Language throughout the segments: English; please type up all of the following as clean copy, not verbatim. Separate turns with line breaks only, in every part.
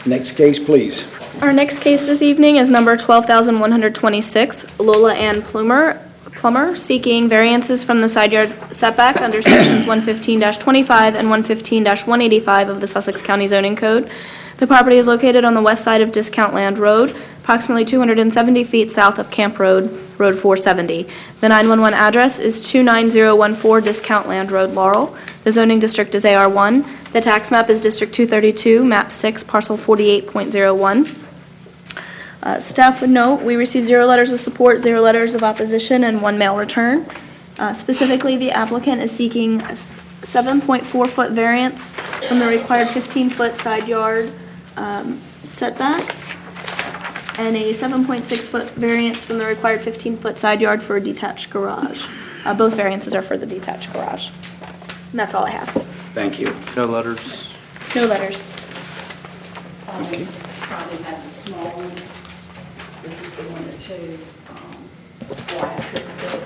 Next case, please.
Our next case this evening is number 12,126, Lola Ann Plummer, seeking variances from the side yard setback under sections 115-25 and 115-185 of the Sussex County Zoning Code. The property is located on the west side of Discount Land Road, approximately 270 feet south of Camp Road, Road 470. The 911 address is 29014 Discount Land Road, Laurel. The zoning district is AR1. The tax map is District 232, Map 6, Parcel 48.01. Staff would note we received 0 letters of support, 0 letters of opposition, and 1 mail return. Specifically, the applicant is seeking a 7.4-foot variance from the required 15-foot side yard setback and a 7.6-foot variance from the required 15-foot side yard for a detached garage. Both variances are for the detached garage. And that's all I have.
Thank you.
No letters.
No letters.
Okay.
Probably have the small one. This is the one that shows why I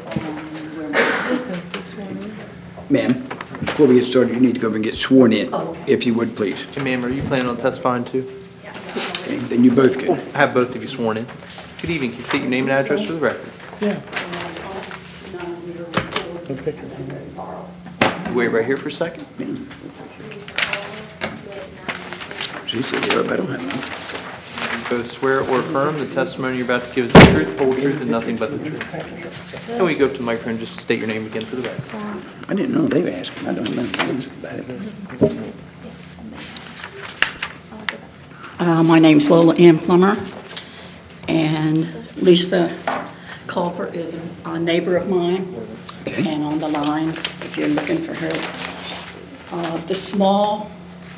put the on where
Ma'am, before we get started, you need to go over and get sworn in,
Okay.
if you would, please.
Hey, ma'am, are you planning on testifying too?
Okay, then you both can.
I have both of you sworn in. Good evening. Can you state your name and address for the record? Wait right here for a second.
She said, yeah, I don't have none.
Both swear or affirm the testimony you're about to give is the truth, whole truth, and nothing but the truth. And we go up to the microphone and just state your name again for the record.
I didn't know they were asking. I don't know about it.
My name's Lola Ann Plummer, and Lisa Culver is a neighbor of mine,
Okay.
and on the line, if you're looking for her. The small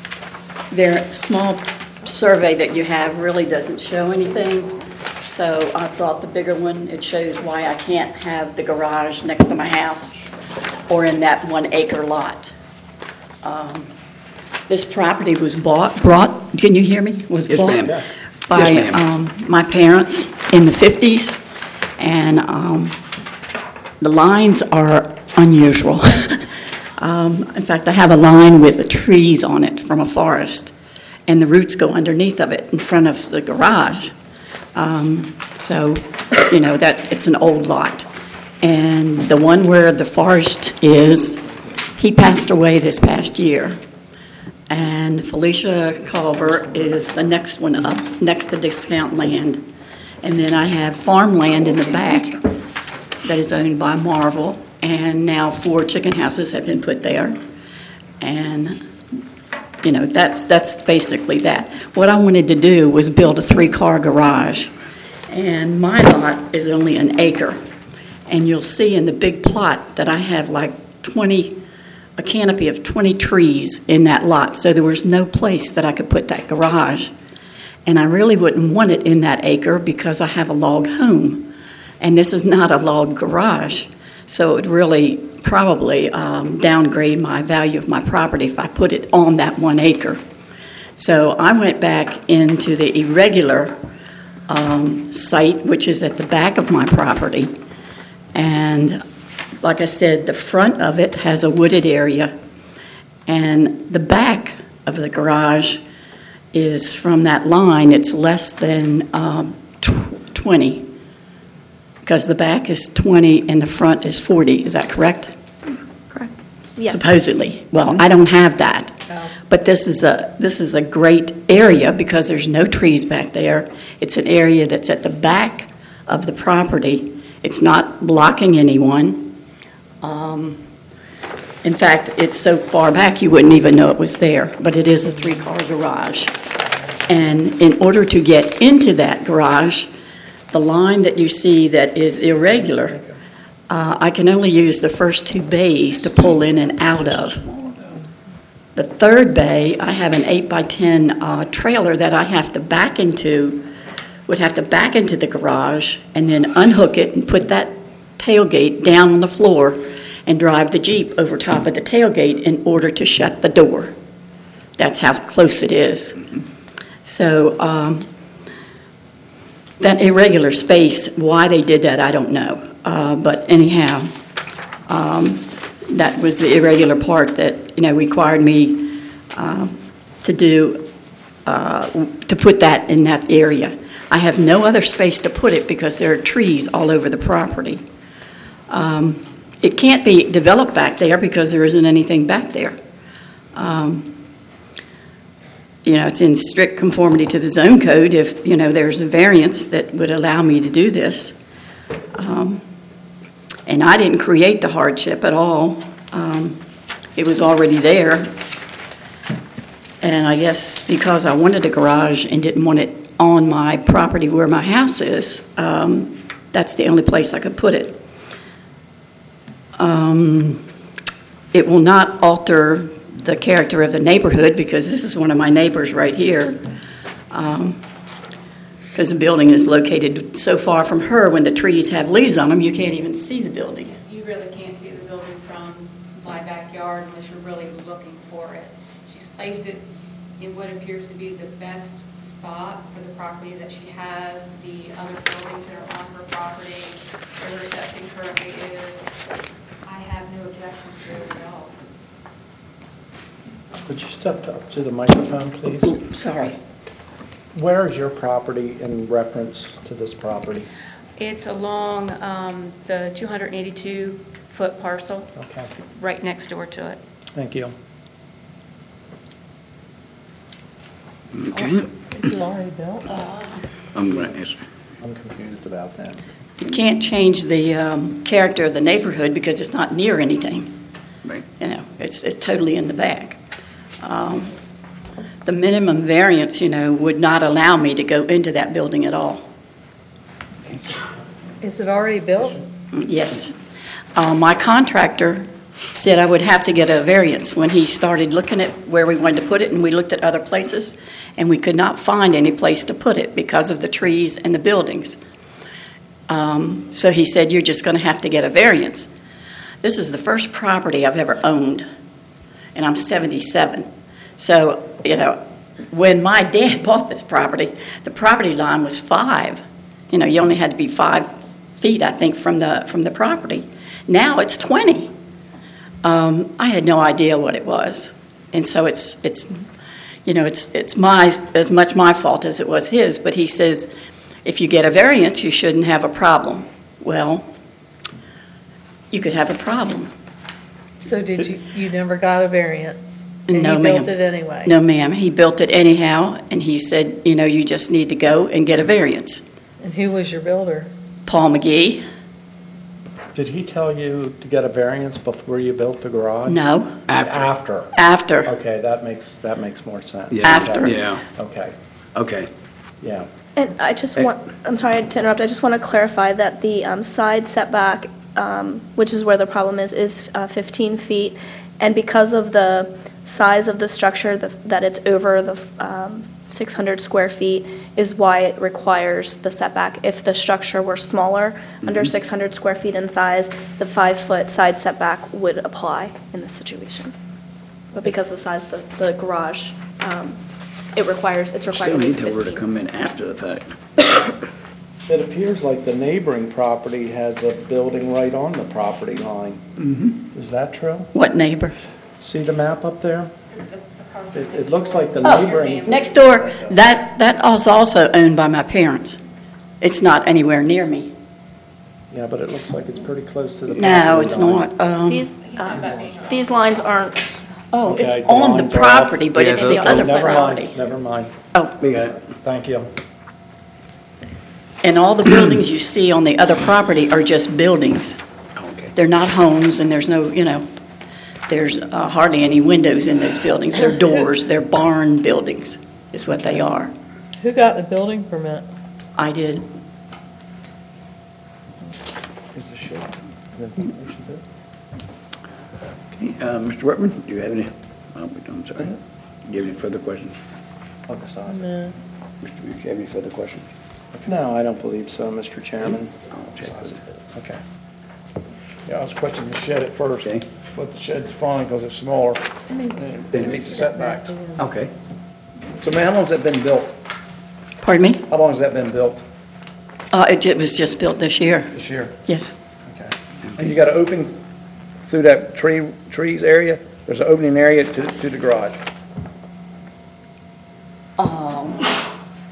survey that you have really doesn't show anything, so I brought the bigger one. It shows why I can't have the garage next to my house or in that 1 acre lot. This property was brought, can you hear me? Was
Yes,
bought
ma'am.
by
Yes, ma'am.
my parents in the 50s, and the lines are unusual. In fact, I have a line with the trees on it from a forest, and the roots go underneath of it in front of the garage. So, that it's an old lot. And the one where the forest is, he passed away this past year. And Felicia Culver is the next one up, next to Discount Land. And then I have farmland in the back that is owned by Marvel, and now 4 chicken houses have been put there. And, that's basically that. What I wanted to do was build a 3-car garage, and my lot is only 1 acre. And you'll see in the big plot that I have like a canopy of 20 trees in that lot, so there was no place that I could put that garage. And I really wouldn't want it in that acre because I have a log home, and this is not a log garage, so it would really probably downgrade my value of my property if I put it on that 1 acre. So I went back into the irregular site, which is at the back of my property, and like I said, the front of it has a wooded area, and the back of the garage is from that line, it's less than 20, because the back is 20 and the front is 40. Is that correct?
Correct. Yes.
Supposedly. Well, I don't have that. But this is a great area because there's no trees back there. It's an area that's at the back of the property. It's not blocking anyone. In fact, it's so far back you wouldn't even know it was there, but it is a 3-car garage. And in order to get into that garage, the line that you see that is irregular, I can only use the first 2 bays to pull in and out of. The 3rd bay, I have an 8x10 trailer that I have to back into, would have to back into the garage and then unhook it and put that tailgate down on the floor and drive the Jeep over top of the tailgate in order to shut the door. That's how close it is. So that irregular space, why they did that, I don't know. But anyhow, that was the irregular part that required me to do to put that in that area. I have no other space to put it because there are trees all over the property. It can't be developed back there because there isn't anything back there. It's in strict conformity to the zone code if, there's a variance that would allow me to do this. And I didn't create the hardship at all. It was already there. And I guess because I wanted a garage and didn't want it on my property where my house is, that's the only place I could put it. It will not alter the character of the neighborhood because this is one of my neighbors right here. Because the building is located so far from her, when the trees have leaves on them, you can't even see the building.
You really can't see the building from my backyard unless you're really looking for it. She's placed it in what appears to be the best spot for the property that she has, the other buildings that are on her property, where her septic currently is. I have no objection to it at all.
Could you step up to the microphone, please?
Ooh, sorry.
Where is your property in reference to this property?
It's along the 282-foot parcel,
Okay,
right next door to it.
thank you.
Okay,
Is it already built?
I'm going to ask.
I'm confused about that.
You can't change the character of the neighborhood because it's not near anything.
Right.
It's totally in the back. The minimum variance, would not allow me to go into that building at all.
Is it already built?
Yes. My contractor said I would have to get a variance when he started looking at where we wanted to put it, and we looked at other places, and we could not find any place to put it because of the trees and the buildings. So he said, you're just going to have to get a variance. This is the first property I've ever owned, and I'm 77. So, when my dad bought this property, the property line was 5. You only had to be 5 feet, I think, from the property. Now it's 20. I had no idea what it was, and so it's as much my fault as it was his. But he says, if you get a variance, you shouldn't have a problem. Well, you could have a problem.
So did you never got a variance? And
No,
he
ma'am.
built it anyway?
No, ma'am. He built it anyhow, and he said, you just need to go and get a variance.
And who was your builder?
Paul McGee?
Did he tell you to get a variance before you built the garage?
No,
After?
after.
Okay, that makes more sense.
Yeah.
After.
Yeah,
Okay,
okay.
yeah.
And I just I'm sorry to interrupt, I just want to clarify that the side setback, which is where the problem is 15 feet. And because of the size of the structure, that it's over the 600 square feet, is why it requires the setback. If the structure were smaller, under 600 square feet in size, the 5-foot side setback would apply in this situation. But because of the size of the garage, it's required
Still
to be
need to
15.
come in after the fact.
It appears like the neighboring property has a building right on the property line. Mm-hmm. Is that true?
What neighbor?
See the map up there?
The parcel
It
next
looks
door.
like the
Oh,
neighboring.
Next door, that is also owned by my parents. It's not anywhere near me.
Yeah, but it looks like it's pretty close to the property
No, it's
line.
not.
These lines aren't,
Oh,
Okay,
it's
the
on the
lines are
property,
off.
but
Yeah,
it's
those-
the other
Never
property.
mind, never mind.
Oh,
We got it.
Thank you.
and all the buildings you see on the other property are just buildings.
Okay.
They're not homes, and there's no, there's hardly any windows in those buildings. They're doors, they're barn buildings, is what they are.
Who got the building permit?
I did.
Is the shed?
Okay, Mr. Whitman, do you have any, I'm sorry. Do you have any further questions?
No.
Mr. Bukes, do you have any further questions?
No, I don't believe so, Mr. Chairman.
I'll check with it.
Okay. Yeah, I was questioning the shed at first,
Okay.
but the shed's fine because it's smaller and it meets the setbacks.
Okay.
So ma'am, how long's that been built?
Pardon me?
How long has that been built
It was just built this year,
this year?
yes.
Okay. And you got an opening through that trees area? There's an opening area to the garage?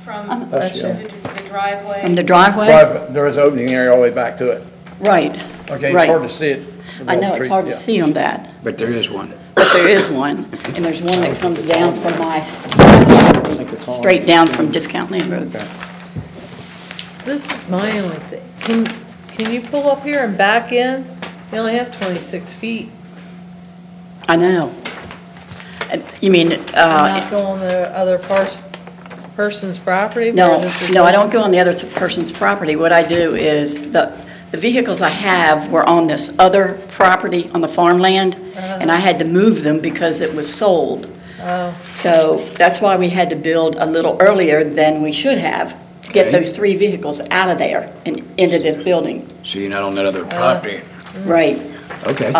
From
That's
the
the-
driveway.
From the driveway?
There is opening area all the way back to it.
Right.
Okay, it's
Right.
hard to see it.
I know, it's hard to
Yeah.
see on that,
But there is one.
but there is one. And there's one that comes down from my,
think it's on.
straight down from Discount Lane Road.
Okay.
This is my only thing. Can you pull up here and back in? You only have 26 feet.
I know. You mean,
And not go on the other person's property? where
no,
this is
no, I don't
open?
go on the other person's property. What I do is, the vehicles I have were on this other property on the farmland, and I had to move them because it was sold.
Oh,
So that's why we had to build a little earlier than we should have, to get
Okay.
those 3 vehicles out of there and into this building.
So you're not on that other property.
Right.
Okay.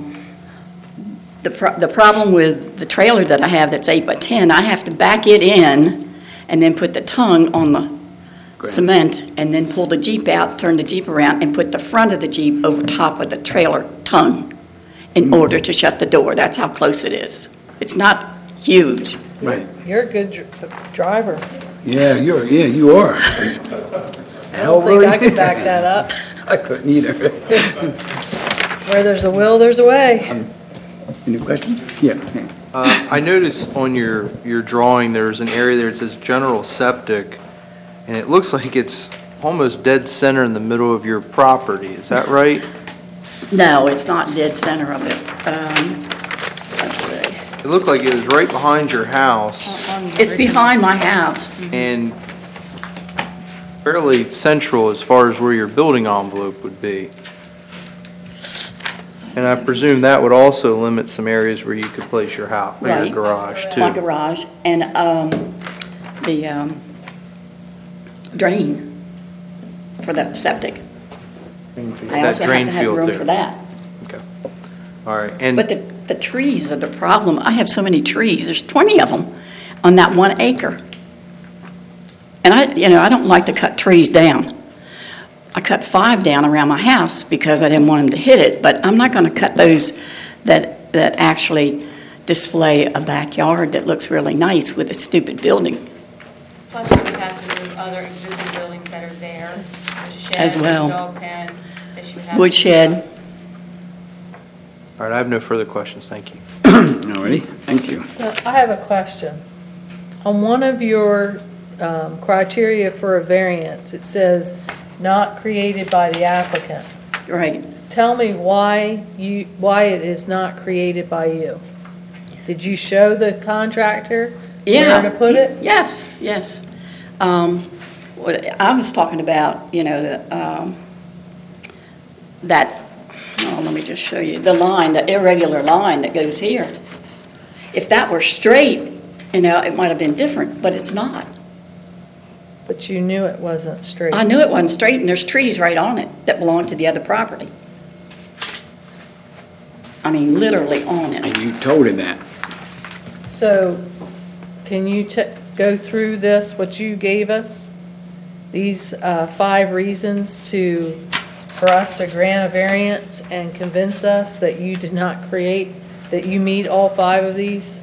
The problem with the trailer that I have that's 8 by 10, I have to back it in and then put the tongue on the
Great.
cement and then pull the Jeep out, turn the Jeep around and put the front of the Jeep over top of the trailer tongue in order to shut the door. That's how close it is. It's not huge.
Right.
you're a good driver.
Yeah, you are.
I don't think I could back that up.
I couldn't either.
Where there's a will, there's a way.
Any questions? Yeah.
I noticed on your drawing, there's an area there that says general septic, and it looks like it's almost dead center in the middle of your property. Is that right?
No, it's not dead center of it. Let's see.
It looked like it was right behind your house
It's behind my house.
and fairly central as far as where your building envelope would be. And I presume that would also limit some areas where you could place your house, or
Right.
your garage too.
My garage and the drain for the septic. I
That
also have
drain
to have
field
room
too.
for that.
Okay. All right, and
But the trees are the problem. I have so many trees. There's 20 of them on that 1 acre. And I don't like to cut trees down. I cut 5 down around my house because I didn't want them to hit it, but I'm not going to cut those that actually display a backyard that looks really nice with a stupid building
Plus, you would have to move other existing buildings that are there. There's a shed,
As well.
there's a dog pen that you would have.
woodshed.
all right, I have no further questions. Thank you.
Alrighty, thank you.
So I have a question. On one of your criteria for a variance, it says not created by the applicant.
Right.
Tell me why it is not created by you. Did you show the contractor
Yeah.
where to put it?
Yes, yes. What I was talking about, let me just show you, the line, the irregular line that goes here. If that were straight, it might have been different, but it's not.
But you knew it wasn't straight.
I knew it wasn't straight, and there's trees right on it that belong to the other property. I mean, literally on it.
And you told him that.
So, can you go through this, what you gave us? These 5 reasons for us to grant a variance and convince us that you did not create, that you meet all 5 of these?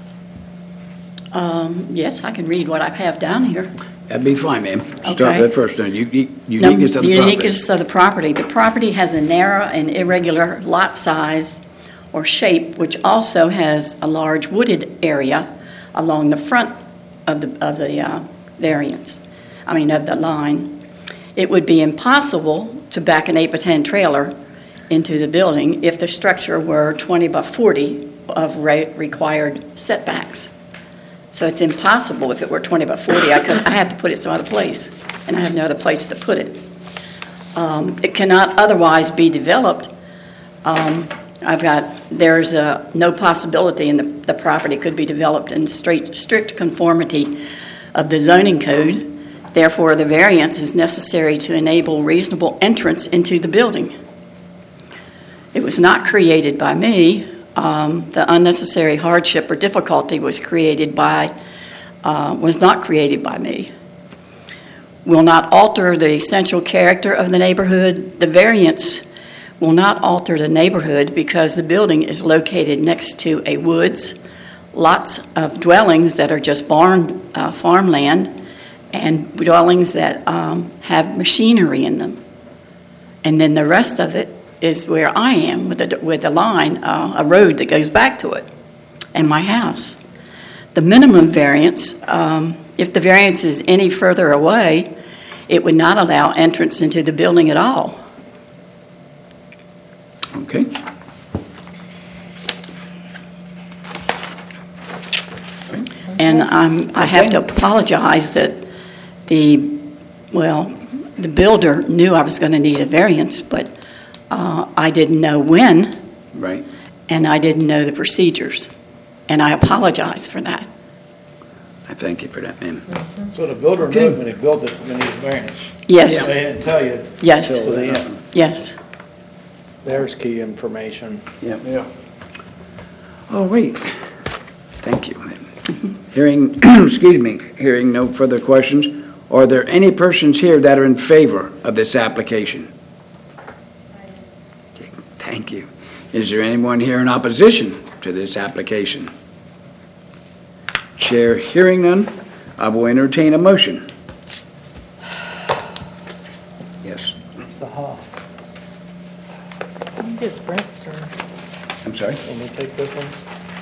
Yes, I can read what I have down here.
That'd be fine, ma'am. Start
Okay.
with that first one. Uniqueness of the
The
property.
uniqueness of the property. The property has a narrow and irregular lot size or shape, which also has a large wooded area along the front of the variance, of the line. It would be impossible to back an 8 by 10 trailer into the building if the structure were 20 by 40 of required setbacks. So it's impossible if it were 20 by 40. I have to put it some other place, and I have no other place to put it. It cannot otherwise be developed. There's no possibility in the property could be developed in strict conformity of the zoning code. Therefore, the variance is necessary to enable reasonable entrance into the building. It was not created by me. The unnecessary hardship or difficulty was not created by me. Will not alter the essential character of the neighborhood. The variance will not alter the neighborhood because the building is located next to a woods, lots of dwellings that are just farmland, and dwellings that have machinery in them. And then the rest of it is where I am with the line, a road that goes back to it, and my house. The minimum variance, if the variance is any further away, it would not allow entrance into the building at all.
Okay.
And I have to apologize that the builder knew I was going to need a variance, but I didn't know when,
Right.
and I didn't know the procedures. And I apologize for that.
I thank you for that, ma'am.
So the builder
Okay.
knew when he built it, when he was variance.
Yes,
They didn't tell you
yes,
till the end.
yes.
There's key information.
Yeah.
All right. Thank you. Hearing, hearing no further questions, are there any persons here that are in favor of this application? Okay, thank you. Is there anyone here in opposition to this application? Chair hearing none, I will entertain a motion. Yes,
The Haw.
I think it's Brent's turn.
I'm sorry.
Let me take this one.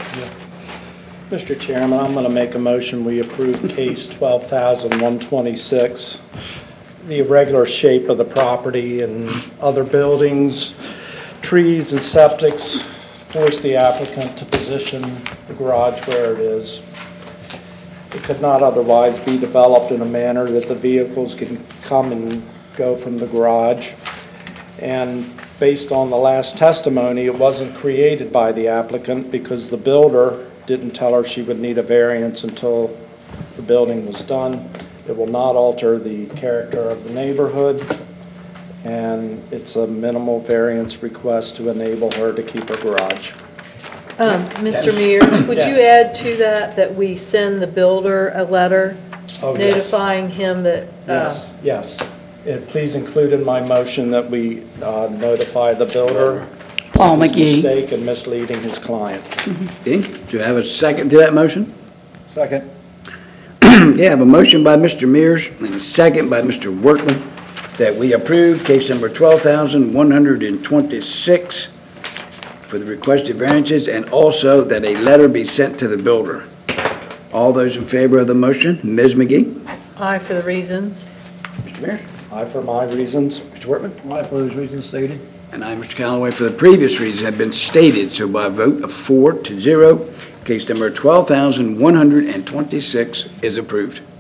Mr. Chairman, I'm going to make a motion, we approve case 12,126. The irregular shape of the property and other buildings, trees and septics force the applicant to position the garage where it is. It could not otherwise be developed in a manner that the vehicles can come and go from the garage. And based on the last testimony, it wasn't created by the applicant because the builder didn't tell her she would need a variance until the building was done. It will not alter the character of the neighborhood, and it's a minimal variance request to enable her to keep her garage.
Mr. Mears, would you add to that we send the builder a letter
Oh, yes.
notifying him that,
Yes. Please include in my motion that we notify the builder
Paul
of his
McGee.
mistake in misleading his client.
Okay, do I have a second to that motion?
Second.
Yeah, I have a motion by Mr. Mears and a second by Mr. Workman that we approve case number 12,126 for the requested variances, and also that a letter be sent to the builder. All those in favor of the motion, Ms. McGee?
aye for the reasons?
Mr. Mears?
I, for my reasons.
Mr. Workman?
Aye, for those reasons stated.
And I, Mr. Callaway, for the previous reasons have been stated, so by a vote of 4-0, case number 12,126 is approved.